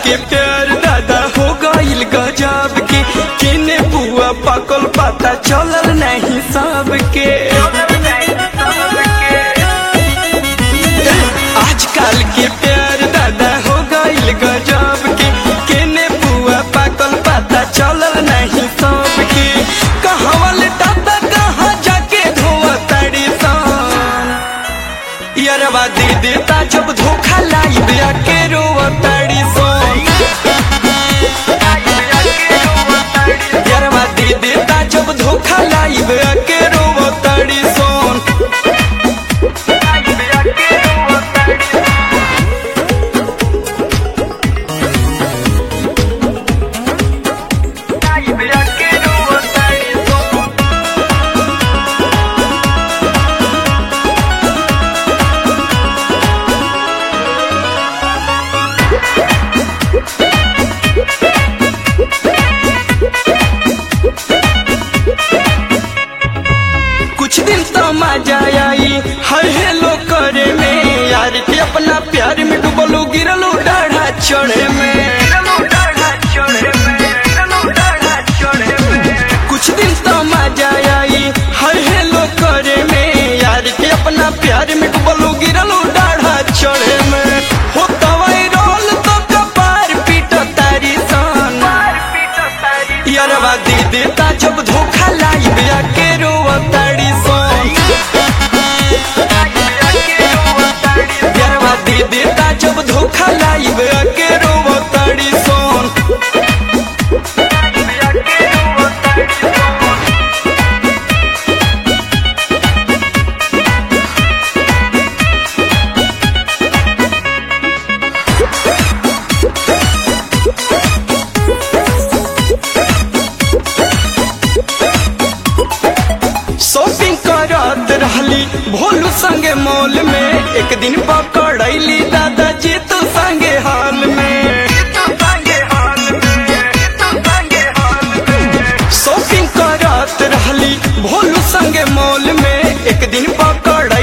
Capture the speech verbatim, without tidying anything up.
के प्यार दादा हो गइल गजब के, किने बुआ पकल पता चलल नहीं सबके। आजकल के प्यार दादा हो गइल गजब के, किने बुआ पकल पता चलल नहीं सबके। कहवल दादा कहाँ जाके धोआ ताड़ी सन, यारवा दे देता जब धोखा लाइब के रोआ ताड़ी सन। यारवा दे देता जब धोखा लाइब के रोआ ताड़ी सन। कुछ दिन तो मजा आई हर हेलो करे में, यार के अपना प्यार में डूबलू गिरलू डाढ़ा चढ़े में। कुछ दिन तो मजा आई हर हेलो करे में, यार के अपना प्यार में डूबलू गिरलू डाढ़ा चढ़े में। हो तवाई रोल तो कपार पीटो तारी सन, यारवा दे देता जब धोखा लाइब के रोआ ताड़ी सन। यारवा दे देता जब धोखा लाइब के रोआ ताड़ी सन। शॉपिंग करत रहली भोलू संगे मॉल में, एक दिन पकड़ैली दादा जी तो संगे हाल में। शॉपिंग करत रहली भोलू संगे मॉल में, एक दिन पकड़